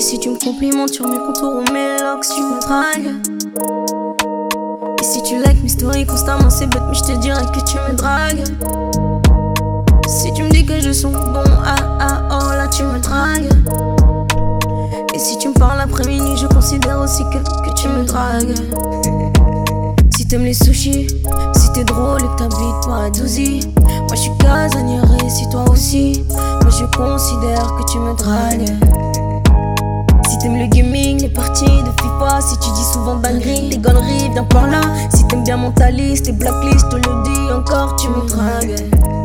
si tu me complimentes sur mes contours ou mes locks, tu me dragues. Et si tu likes mes stories constamment, c'est bête, mais je te dirais que tu me dragues. Si tu me dis que je sens bon, oh là tu me dragues. Et si tu me parles après minuit, je considère aussi que tu me dragues. Si t'aimes les sushis, si t'es drôle et que t'habites pas à Douzy, moi je suis casanière et si toi aussi, moi je considère que tu me dragues. Si t'aimes le gaming, les parties de FIFA, si tu dis souvent dinguerie, tes gauleries, viens par là. Si t'aimes bien mentaliste et blacklist, je te le dis encore, tu me dragues.